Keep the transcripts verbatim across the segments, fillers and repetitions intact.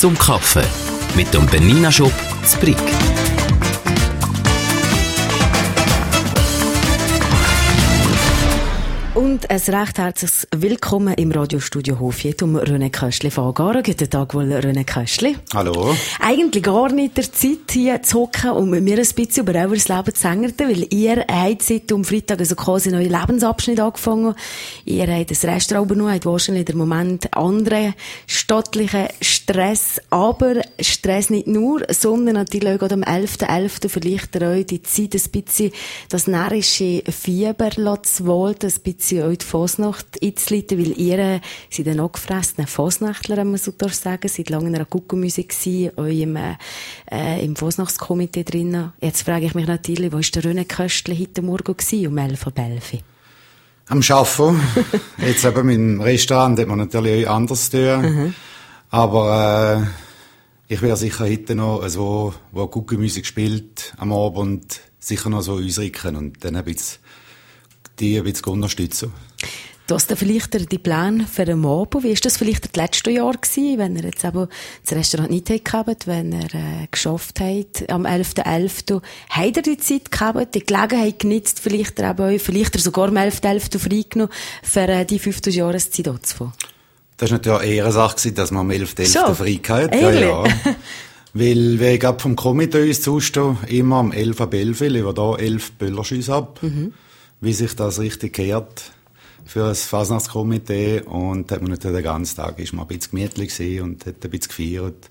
zum Kaffee mit dem Bernina Shop zu Brig. Und ein recht herzliches Willkommen im Radiostudio Hofjed um René Köstli von Agara. Guten Tag wohl, René Köstli. Hallo. Eigentlich gar nicht der Zeit, hier zu hocken und mit mir ein bisschen über euer Leben zu hängen, weil ihr habt seit am Freitag also quasi einen neuen Lebensabschnitt angefangen. Ihr habt ein Restaurant übernommen, habt wahrscheinlich im Moment anderen stattlichen Stress, aber Stress nicht nur, sondern natürlich auch am elften elften vielleicht ihr euch die Zeit ein bisschen das närrische Fieber zu walten, ein bisschen euch die Fasnacht einzuleiten, weil ihr seid ein angefressener Fasnachtler, wenn man so sagen, seid lange in einer Kuckuckmusik gewesen, euch im, äh, im Fasnachtskomitee drinnen. Jetzt frage ich mich natürlich, wo war der René Köstli heute Morgen gewesen, um elf Uhr elf? Am Arbeiten. Jetzt eben im Restaurant hat man natürlich auch anders tun. Mhm. Aber äh, ich werde sicher heute noch so, wo Kuckuckmusik spielt, am Abend sicher noch so ausrücken und dann ein bisschen die ein bisschen unterstützen. Du hast da vielleicht die Pläne für den Abend. Wie war das vielleicht das letzte Jahr gewesen, wenn ihr jetzt eben das Restaurant nicht gehabt, wenn ihr äh, geschafft habt am elften elften? Habt ihr die Zeit gehabt, die Gelegenheit genutzt, vielleicht ihr eben euch, vielleicht ihr sogar am elften elften freigenommen, für äh, die fünfzig Jahreszeit anzufangen? Das war natürlich eine Ehrensache, dass man am elften elften frei hatten. Ja, ja. Weil wir gerade vom Komitee uns zustehen, immer am elf Uhr elf liefern da elf Böllerschüsse ab. Mhm. Wie sich das richtig gehört für das Fasnachtskomitee. Und hat man natürlich den ganzen Tag ist man ein bisschen gemütlich gewesen und hat ein bisschen gefeiert.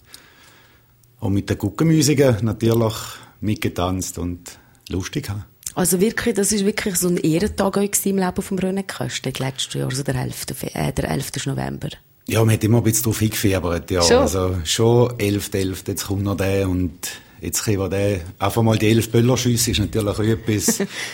Und mit den Kuckuckmusiken natürlich mitgetanzt und lustig haben. Also wirklich, das war wirklich so ein Ehrentag im Leben von René Köstli, letztes Jahr, also der elften Äh, der elften November. Ja, man hat immer ein bisschen drauf hingefiebert, ja. Schon? Also schon elften elften jetzt kommt noch der und jetzt kriegen wir den. Einfach mal die elf Böllerschüsse ist natürlich auch etwas,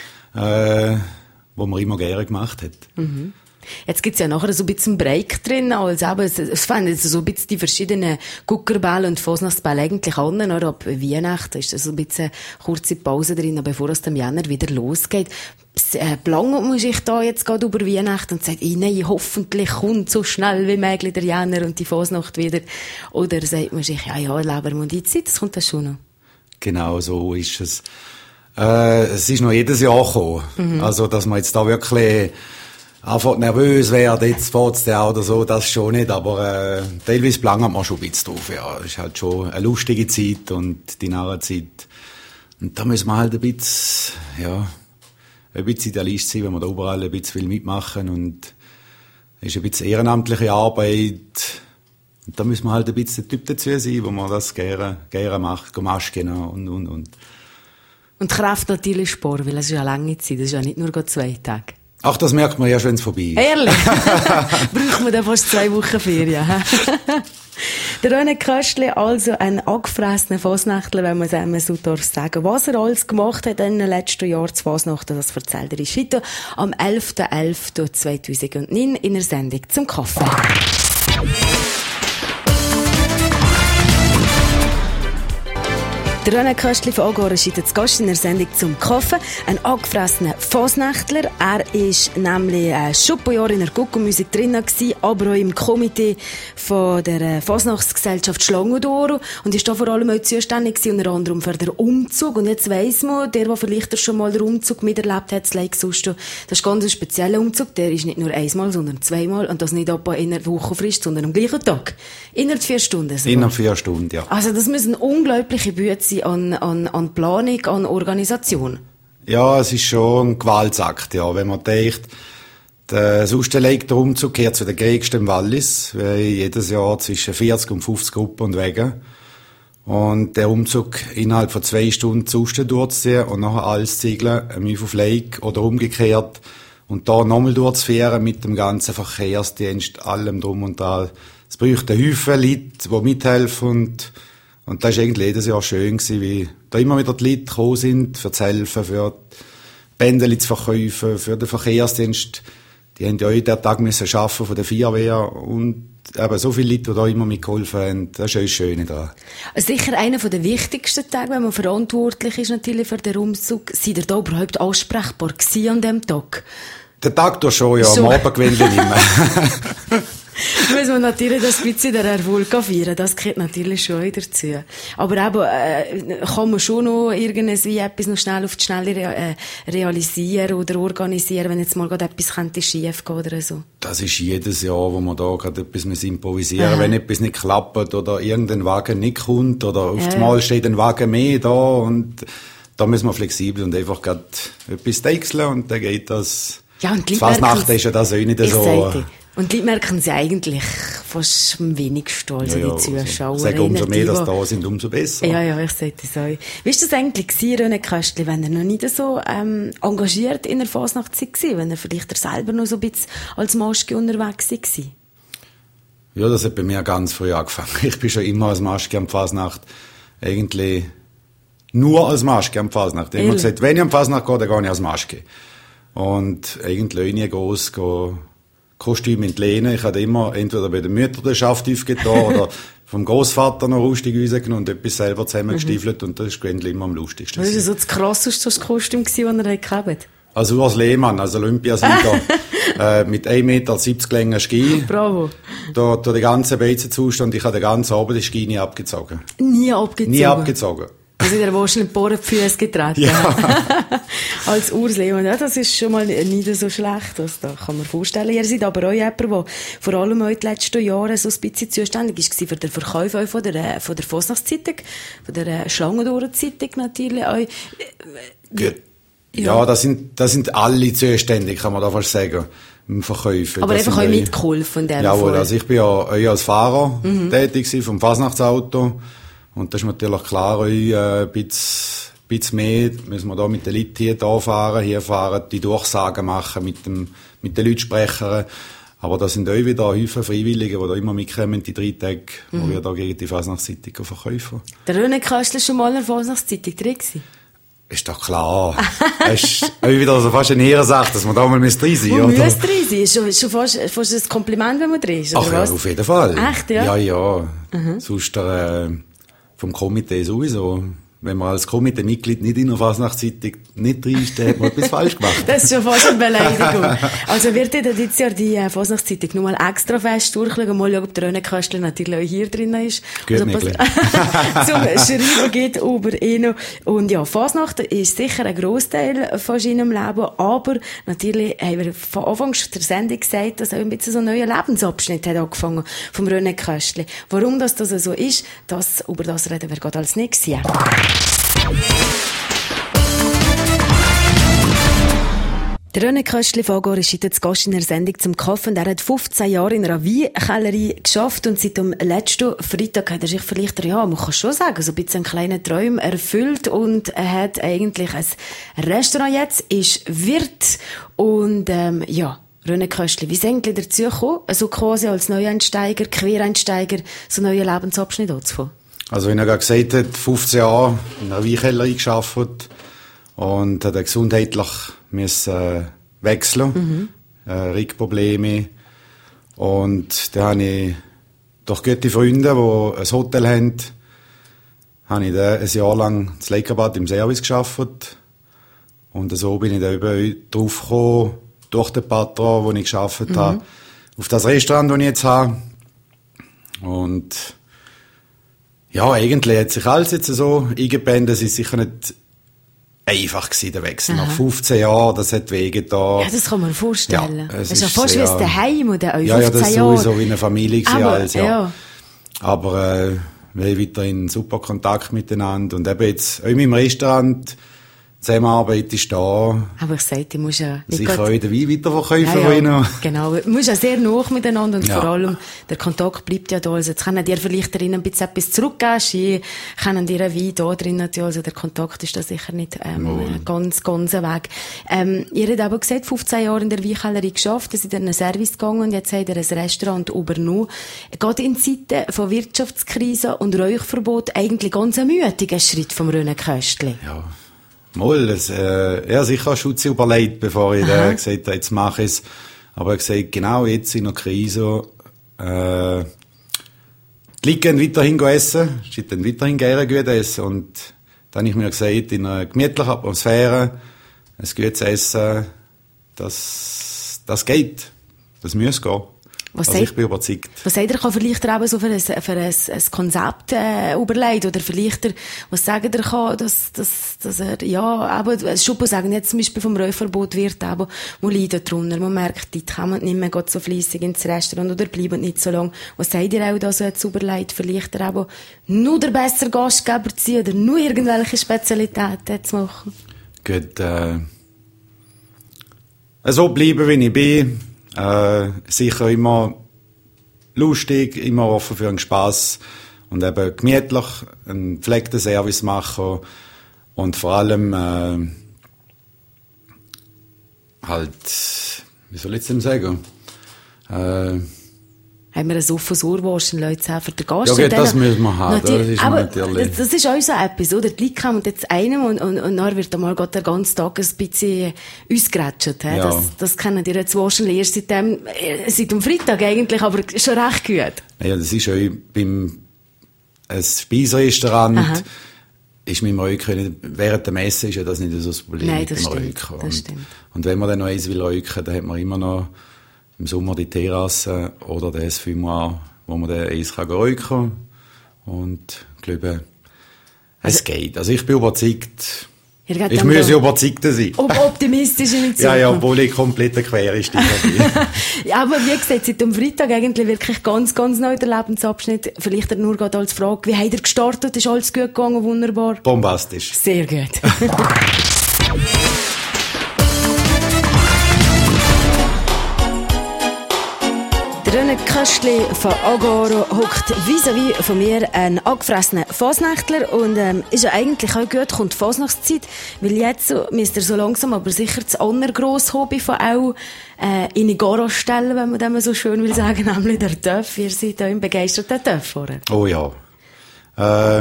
äh, was man immer gerne gemacht hat. Mhm. Jetzt gibt's ja nachher so ein bisschen Break drin, also eben, es, es fangen jetzt so ein bisschen die verschiedenen Guckerbälle und Fasnachtsbälle eigentlich an, oder ab Weihnachten ist da so ein bisschen kurze Pause drin, bevor es im Januar wieder losgeht. Äh, Planung muss ich da jetzt gerade über Weihnachten und sagt, nein, hoffentlich kommt so schnell wie möglich der Januar und die Fasnacht wieder. Oder sagt man sich, ja, ja, leben wir die Zeit, das kommt das schon noch. Genau, so ist es. Äh, es ist noch jedes Jahr gekommen. Mhm. Also, dass man jetzt da wirklich einfach nervös wird, jetzt fährt's ja oder so, das schon nicht, aber äh, teilweise planen wir schon ein bisschen drauf, ja. Es ist halt schon eine lustige Zeit und die Narrenzeit. Und da müssen wir halt ein bisschen, ja, ein bisschen Idealist sein, wenn wir da überall ein bisschen viel mitmachen und es ist ein bisschen ehrenamtliche Arbeit. Und da müssen wir halt ein bisschen der Typ dazu sein, wo man das gerne, gerne macht, Masken und, und, und. Und Kraft natürlich Sport, weil es ist ja eine lange Zeit, das ist ja nicht nur zwei Tage. Ach, das merkt man ja schon, wenn es vorbei ist. Ehrlich? Braucht man dann fast zwei Wochen Ferien. Der René Köstli, also ein angefressener Fasnachtler, wenn man es einmal so darf sagen. Was er alles gemacht hat in den letzten Jahren zu Fasnachten, das erzählt er uns heute am elften elften zweitausendneun in der Sendung zum Kaffee. Der René Köstli von Agora ist heute zu Gast in der Sendung zum Kaffee. Ein angefressener Fasnachtler. Er war nämlich äh, schon ein paar Jahre in der Kuckuckmusik drin gewesen, aber auch im Komitee von der Fasnachtsgesellschaft Schlangendoro und ist da vor allem auch zuständig gewesen, unter anderem für den Umzug. Und jetzt weiss man, der, der vielleicht schon mal den Umzug miterlebt hat, das ist ganz ein spezieller Umzug. Der ist nicht nur einmal, sondern zweimal und das nicht etwa in einer Woche frisch, sondern am gleichen Tag. Innerhalb vier Stunden sogar. Innerhalb vier Stunden, ja. Also das müssen unglaubliche Bücher sein an, an, an Planung, an Organisation. Ja, es ist schon ein Gewaltsakt, ja. Wenn man denkt, der sonst legt der Umzug gehört zu den gängigsten im Wallis, weil jedes Jahr zwischen vierzig und fünfzig Gruppen und Wegen. Und der Umzug innerhalb von zwei Stunden zu Usten durchzuziehen und nachher alles zu ziegeln, ein auf Lake oder umgekehrt. Und da nochmal durchzufahren mit dem ganzen Verkehrsdienst, allem drum und da. Es braucht einen Haufen Leute, die mithelfen und Und das war eigentlich jedes Jahr schön gewesen, wie da immer wieder die Leute gekommen sind, für zu helfen, für die Bändeli zu verkaufen, für den Verkehrsdienst. Die haben ja jeden Tag müssen arbeiten von der Feuerwehr und eben so viele Leute, die da immer mitgeholfen haben. Das ist auch das Schöne daran. Sicher einer der wichtigsten Tage, wenn man verantwortlich ist natürlich für den Umzug. Seid ihr da überhaupt ansprechbar gewesen an diesem Tag? Der Tag durch schon, ja, so. Am Abend gewöhnlich nicht mehr. Muss man natürlich das ein bisschen den Erfolg feiern, das gehört natürlich schon dazu. Aber eben, äh, kann man schon noch irgendwie etwas noch schnell auf die Schnelle re- äh, realisieren oder organisieren, wenn jetzt mal gerade etwas könnte schief gehen oder so? Das ist jedes Jahr, wo man da gerade etwas improvisieren muss. Wenn etwas nicht klappt oder irgendein Wagen nicht kommt oder auf ja. einmal steht ein Wagen mehr da und da müssen wir flexibel und einfach gerade etwas deichseln und dann geht das. Ja, und die Fasnacht ist ja das auch nicht so. Und die Leute merken sie eigentlich fast am wenigsten, also ja, ja, die Zuschauer. Also, sagen umso mehr, dass da sind, umso besser. Ja, ja, ich sehe das auch. Wie war das eigentlich gewesen, René Köstli, wenn er noch nicht so ähm, engagiert in der Fasnachtszeit war, wenn er vielleicht er selber noch so ein bisschen als Maschke unterwegs war? Ja, das hat bei mir ganz früh angefangen. Ich bin schon immer als Maschke am Fasnacht eigentlich nur als Maschke am Fasnacht. Ich habe immer gesagt, wenn ich am Fasnacht gehe, dann gehe ich als Maschke. Und eigentlich nie groß gehen. Kostüm entlehnen. Ich hatte immer entweder bei der Mutter den Schaft aufgetan oder vom Großvater noch rustig rausgenommen und etwas selber zusammengestiefelt mhm. und das ist eigentlich immer am lustigsten. Was war so das krasseste Kostüm, das er gehabt hat? Also Urs Lehmann, also Olympiasieger, äh, mit ein Meter siebzig längen Ski. Bravo. Da, da den ganzen Beizenzustand, ich habe den ganzen Abend die Ski nie abgezogen. Nie abgezogen? Nie abgezogen. Also der wahrscheinlich Bohren die Füße getreten. Ja. Als Urs Lehmann. Ja, das ist schon mal nicht so schlecht. Das da kann man vorstellen. Ihr seid aber auch jemand, der vor allem auch in den letzten Jahren so ein bisschen zuständig war für den Verkauf auch von der, von der Fasnachtszeitung, von der Schlangendoren-Zeitung natürlich auch. Ja, ja das, sind, das sind alle zuständig, kann man da fast sagen. Im Verkäufen. Aber das einfach auch mitgeholfen in dem Jawohl, also ich bin ja auch als Fahrer mhm. tätig vom Fasnachtsauto. Und das ist natürlich klar, ein äh, bisschen, bisschen mehr müssen wir da mit den Leuten hier da fahren, hier fahren, die Durchsagen machen, mit, dem, mit den Leuten sprechen. Aber da sind auch wieder Häufen Freiwillige, die da immer mitkommen, die drei Tage, mhm. wo wir da gegen die Fasnachtszeitung verkaufen. Der René Köstli war schon mal in der Fasnachtszeitung drin gewesen? Ist doch klar. Es ist auch wieder so fast eine Ehrensache, dass man da mal drin sein müsste. Man müsste drin sein. Ist schon, schon fast, fast ein Kompliment, wenn man drin ist, oder Ach was? Ja, auf jeden Fall. Echt, ja? Ja, ja. Mhm. Sonst äh, vom Komitee sowieso. Wenn man als Komitee-Mitglied nicht in der Fasnachtszeitung nicht drinsteht, hat man etwas falsch gemacht. Das ist schon fast eine Beleidigung. Also wird ihr jetzt ja die äh, Fasnachtszeitung noch mal extra fest durchschauen, mal schauen, ob der René Köstli natürlich auch hier drin ist. Gut, also, zum Schreiben geht über ihn. Und ja, Fasnacht ist sicher ein Grossteil von seinem Leben, aber natürlich haben wir von Anfang der Sendung gesagt, dass auch ein bisschen so ein neuer Lebensabschnitt hat angefangen vom René Köstli. Warum das, das so ist, das, über das reden wir gerade als nächstes Jahr. Der René Köstli-Fagor ist heute zu Gast in der Sendung zum Kaffee und er hat fünfzehn Jahre in einer Weinkellerei geschafft und seit dem letzten Freitag hat er sich vielleicht, ja, man kann schon sagen, so ein bisschen einen kleinen Traum erfüllt und er hat eigentlich ein Restaurant jetzt, ist Wirt und ähm, ja, René Köstli, wie ist eigentlich dazu gekommen, also quasi als Neueinsteiger, Quereinsteiger, so einen neuen Lebensabschnitt anzufangen? Also, wie er gerade gesagt hat, fünfzehn Jahre in einer Weinkellerei gearbeitet und hat gesundheitlich müssen äh, wechseln, mhm. äh, Rückprobleme. Und da habe ich durch gute Freunde, die ein Hotel haben, habe ich da ein Jahr lang das Leikerbad im Service gearbeitet. Und so bin ich da eben drauf gekommen, durch den Patron, wo ich gearbeitet mhm. habe, auf das Restaurant, das ich jetzt habe. Und ja, eigentlich hat sich alles jetzt so eingebändet. Es ist sicher nicht einfach gewesen, der Wechsel. Aha. Nach fünfzehn Jahren, das hat wehgetan. Ja, das kann man vorstellen. Ja, das ist ja fast wie ein Daheim oder auch ja, ja, das ist sowieso wie eine Familie gewesen. Aber, alles, ja. ja. Aber äh, wir haben weiterhin super Kontakt miteinander. Und eben jetzt auch in meinem Restaurant, Zusammenarbeit ist da. Aber ich sage, du musst ja... Sicher auch den Wein weiterverkaufen. Ja, ja, genau. Du musst ja sehr nah miteinander und ja. vor allem der Kontakt bleibt ja da. Also jetzt können dir vielleicht darin ein bisschen etwas zurückgeben. Sie können dir einen Wein da drin natürlich. Also der Kontakt ist da sicher nicht ähm, oh. ganz, ganz weg. Ähm, ihr habt aber gesagt, fünfzehn Jahre in der Weinkellerei geschafft, ihr seid in einen Service gegangen und jetzt habt ihr ein Restaurant übernommen. Gerade in Zeiten von Wirtschaftskrise und Räuchverbot eigentlich ganz ein mütiger Schritt vom René Köstli. Ja. Mal, das, äh, ja, sicher Schutz überlegt, bevor ich äh, gesagt habe, jetzt mache ich es. Aber er hat gesagt, genau jetzt in der Krise, äh, die Leute gehen weiterhin essen, sie gehen weiterhin gerne gut essen. Und dann habe ich mir gesagt, in einer gemütlichen Atmosphäre, ein gutes Essen, das, das geht. Das muss gehen. Was also seid, ich bin überzeugt. Was seid ihr, kann vielleicht ihr eben so für ein, für ein, ein Konzept äh, überlegen? Oder vielleicht, ihr, was sagt ihr, kann, dass, dass, dass er, ja, eben, Schuppo sagen jetzt zum Beispiel vom Rauchverbot wird, eben, wo leidet drunter, man merkt, die kommen nicht mehr so fleissig ins Restaurant oder bleiben nicht so lange. Was seid ihr auch da so jetzt überlegt? Vielleicht ihr eben nur der bessere Gastgeber zu sein oder nur irgendwelche Spezialitäten zu machen? Gut, äh, so bleiben, wie ich bin. Äh, sicher immer lustig, immer offen für einen Spass und eben gemütlich einen gepflegten Service machen und vor allem äh, halt, wie soll ich es denn sagen? Äh, haben wir ein offenes Ohr, wahrscheinlich Leute zu für den Gast. Ja, gut, das müssen wir haben. Das ist aber natürlich. Das, das ist auch so etwas, oder? Die Leute kommen jetzt einem und, und, und dann wird einmal den ganzen Tag ein bisschen ausgerätscht. Ja. Das, das kennen die jetzt wahrscheinlich erst seit dem, seit dem Freitag eigentlich, aber schon recht gut. Ja, das ist auch beim ein Speiserestaurant. Aha. Ist mit dem Räuchern, während der Messe ist ja das nicht so das Problem. Nein, mit das dem stimmt, Räuchern. Das und, stimmt. Und wenn man dann noch eins will räuchern, dann hat man immer noch im Sommer die Terrasse oder das Fumoir, wo man dann eins kann räuchern kann. Und ich glaube, es also, geht. Also ich bin überzeugt. Ich muss überzeugt sein. Ob optimistisch in Ja, ja, obwohl ich komplett quer ist. Ja, aber wie gesagt, seit dem Freitag eigentlich wirklich ganz, ganz neu der Lebensabschnitt. Vielleicht nur gerade als Frage, wie habt ihr gestartet? Ist alles gut gegangen? Wunderbar? Bombastisch. Sehr gut. René Köstli von Agoro hockt vis-à-vis von mir ein angefressener Fasnächtler und ähm, ist ja eigentlich auch gut, kommt die Fasnachtszeit, weil jetzt so, müsst ihr so langsam aber sicher das andere grosse Hobby von auch äh, in die Garo stellen, wenn man dem so schön will sagen, nämlich der Töff. Ihr seid auch im begeisterten Töff-Fahrer. Oh ja. Äh,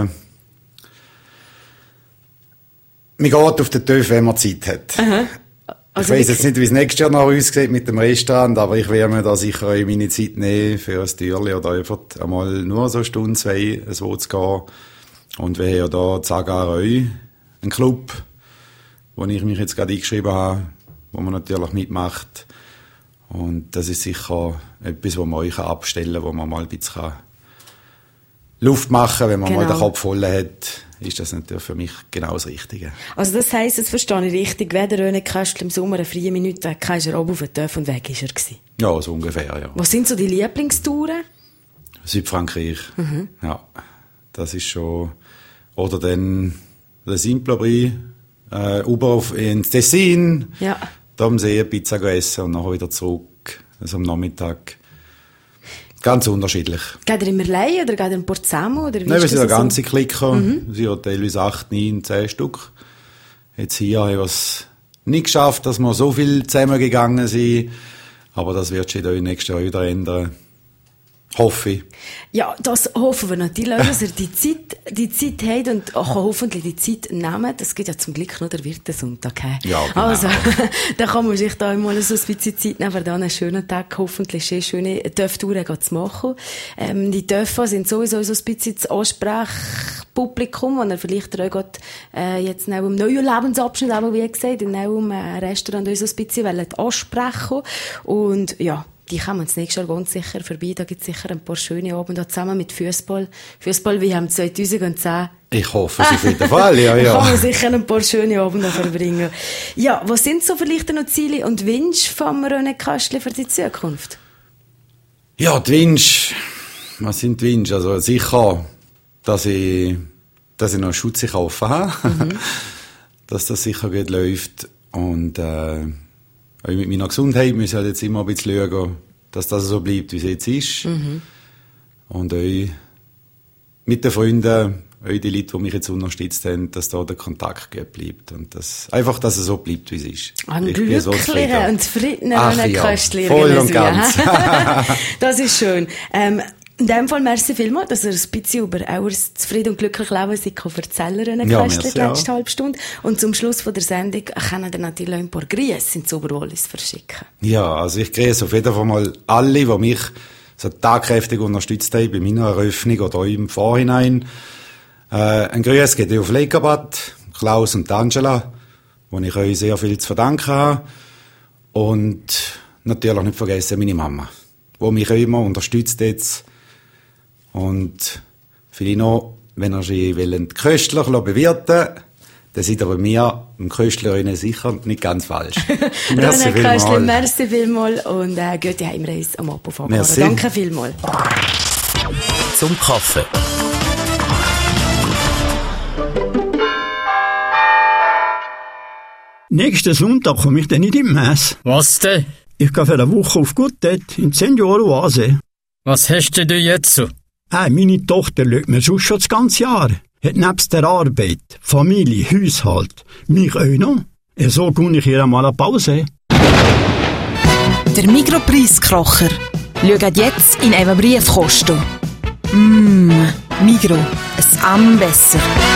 man geht auf den Töff, wenn man Zeit hat. Aha. Also ich weiss jetzt nicht, wie es nächstes Jahr noch aussieht mit dem Restaurant, aber ich werde mir da sicher auch meine Zeit nehmen für ein Türchen oder einfach einmal nur so eine Stunde, zwei, so zu gehen. Und wir haben ja da Zagaroi, einen Club, wo ich mich jetzt gerade eingeschrieben habe, wo man natürlich mitmacht. Und das ist sicher etwas, wo man euch abstellen kann, wo man mal ein bisschen Luft machen kann, wenn man genau. mal den Kopf voll hat. Ist das natürlich für mich genau das Richtige. Also das heisst, jetzt verstehe ich richtig, wenn der René Köstli im Sommer eine freie Minute hatte, ist er oben auf den Töff und weg ist er gewesen. Ja, so ungefähr, ja. Was sind so die Lieblingstouren? Südfrankreich. Mhm. Ja, das ist schon... Oder dann Le Simple-Brie, äh, über auf ins Tessin, ja. da am See Pizza essen und nachher wieder zurück, also am Nachmittag. Ganz unterschiedlich. Geht ihr immer allein oder geht ihr ein paar zusammen? Oder wie Nein, wir sind eine so? ganze Clique. Mhm. Wir sind teilweise acht, neun, zehn Stück. Jetzt hier haben wir es nicht geschafft, dass wir so viel zusammengegangen sind. Aber das wird sich in nächstes Jahr wieder ändern. Hoffe ich. Ja, das hoffen wir natürlich, dass ihr die Zeit, die Zeit habt und auch hoffentlich die Zeit nehmen. Das geht ja zum Glück noch der Wirtensonntag. Ja, genau. Also, da kann man sich da einmal so ein bisschen Zeit nehmen, für dann einen schönen Tag hoffentlich eine schöne Töff-Touren zu machen. Ähm, die Töffe sind sowieso so ein bisschen das Ansprechpublikum, wenn ihr vielleicht auch gerade, äh, jetzt neben dem neuen Lebensabschnitt, aber wie gesagt, in einem Restaurant so ein bisschen ansprechen. Und ja, die kommen das nächste Jahr ganz sicher vorbei. Da gibt es sicher ein paar schöne Abende zusammen mit Fußball. Fußball wie haben zweitausendzehn. Ich hoffe es auf jeden Fall, ja, ja. Da kann man sicher ein paar schöne Abende verbringen. Ja, was sind so vielleicht noch Ziele und Wünsche von René Köstli für die Zukunft? Ja, die Wünsche. Was sind die Wünsche? Also sicher, dass ich, dass ich noch Schutz kaufen habe. Mhm. Dass das sicher gut läuft. Und, äh, auch mit meiner Gesundheit müssen wir halt jetzt immer ein bisschen schauen, dass das so bleibt, wie es jetzt ist. Mhm. Und auch mit den Freunden, auch die Leute, die mich jetzt unterstützt haben, dass da der Kontakt gut bleibt. Und das, einfach, dass es so bleibt, wie es ist. Ein glücklicher so und zufriedener René ja, Köstli. Voll und ganz. Das ist schön. Ähm, In dem Fall merci vielmals, dass ihr ein bisschen über euer zufrieden und glücklich Leben sich erzählen kann, ja, Köstli, die letzte halbe Stunde. Und zum Schluss von der Sendung können ihr natürlich ein paar Grüße ins Oberwallis verschicken. Ja, also ich grüße auf jeden Fall mal alle, die mich so tagkräftig unterstützt haben bei meiner Eröffnung oder auch im Vorhinein. Äh, ein Grüß geht auf Leikerbad, Klaus und Angela, wo ich euch sehr viel zu verdanken habe. Und natürlich nicht vergessen meine Mama. der mich auch immer unterstützt jetzt. Und vielleicht noch, wenn ihr sich köstlich bewirten, dann seid ihr bei mir, im Köstlerinnen, sicher nicht ganz falsch. Merci vielmals. Merci vielmals und äh, gute Heimreise am Apophagor. Danke vielmals. Zum Kaffee. Nächsten Sonntag komme ich dann nicht im Mess. Was denn? Ich gehe für eine Woche auf Guttet in Senioren-Oase. Was hast du denn jetzt so? Äh, meine Tochter schaut mir sonst schon das ganze Jahr. Hat nebst der Arbeit, Familie, Haushalt, mich auch noch. So gehe ich hier einmal eine Pause. Der Migros-Preiskracher. Schaut jetzt in einem Briefkasten. Mmm, Migros, ein Am besser.